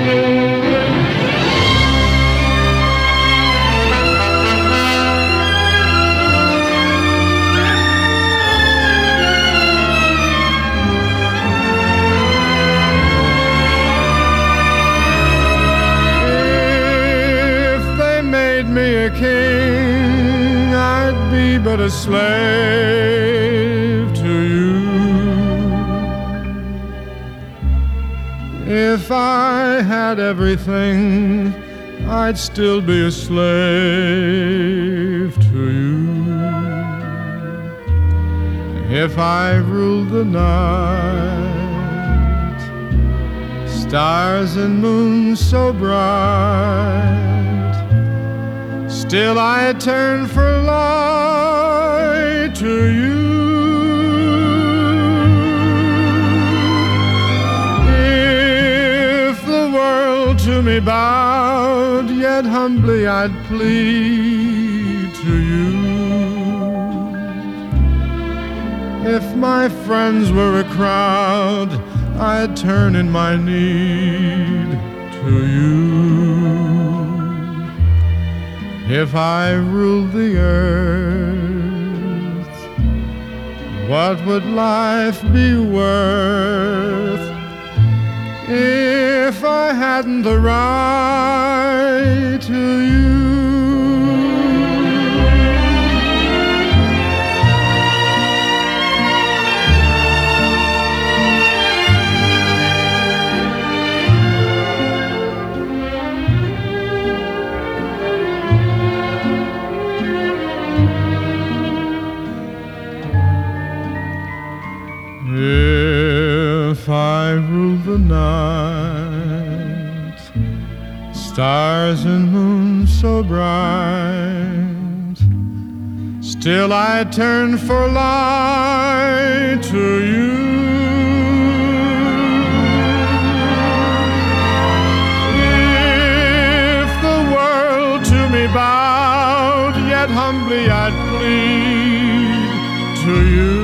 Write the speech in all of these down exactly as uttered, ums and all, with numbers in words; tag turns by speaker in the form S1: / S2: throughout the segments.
S1: Me a king, I'd be but a slave to you. If I had everything, I'd still be a slave to you. If I ruled the night, stars and moon so bright, still I turn for light to you. If the world to me bowed, yet humbly I'd plead to you. If my friends were a crowd, I'd turn in my need to you. If I ruled the earth, what would life be worth if I hadn't the right to you? If I ruled the night, stars and moon so bright, still I turn for light to you. If the world to me bowed, yet humbly I'd plead to you.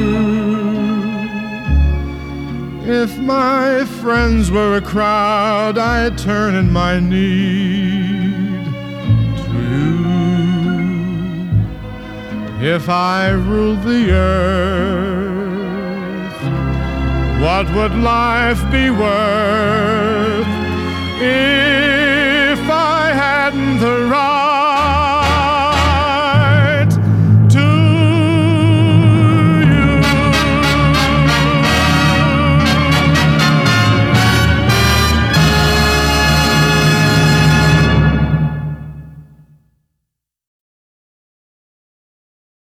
S1: If my friends were a crowd, I'd turn in my need to you. If I ruled the earth, what would life be worth